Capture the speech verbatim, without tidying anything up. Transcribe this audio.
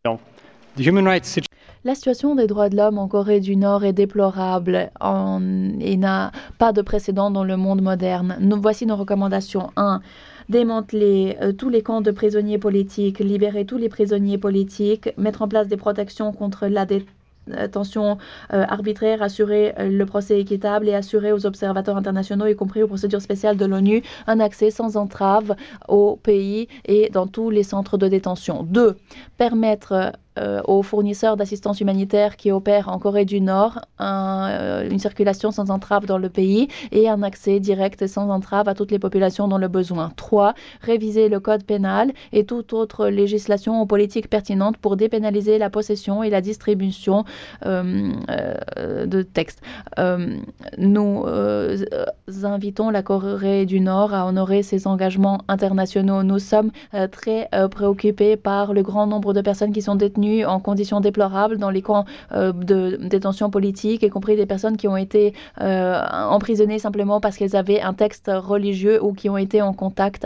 The human rights situation La situation des droits de l'homme en Corée du Nord est déplorable en- et n'a pas de précédent dans le monde moderne. Nous, voici nos recommandations. un. Démanteler euh, tous les camps de prisonniers politiques, libérer tous les prisonniers politiques, mettre en place des protections contre la détention euh, arbitraire, assurer euh, le procès équitable et assurer aux observateurs internationaux, y compris aux procédures spéciales de l'ONU, un accès sans entrave au pays et dans tous les centres de détention. deux. Permettre euh, aux fournisseurs d'assistance humanitaire qui opèrent en Corée du Nord un, euh, une circulation sans entrave dans le pays et un accès direct et sans entrave à toutes les populations dans le besoin. trois. Réviser le code pénal et toute autre législation ou politique pertinente pour dépénaliser la possession et la distribution euh, euh, de textes. Euh, nous euh, invitons la Corée du Nord à honorer ses engagements internationaux. Nous sommes euh, très euh, préoccupés par le grand nombre de personnes qui sont détenues en conditions déplorables dans les camps euh, de détention politique, y compris des personnes qui ont été euh, emprisonnées simplement parce qu'elles avaient un texte religieux ou qui ont été en contact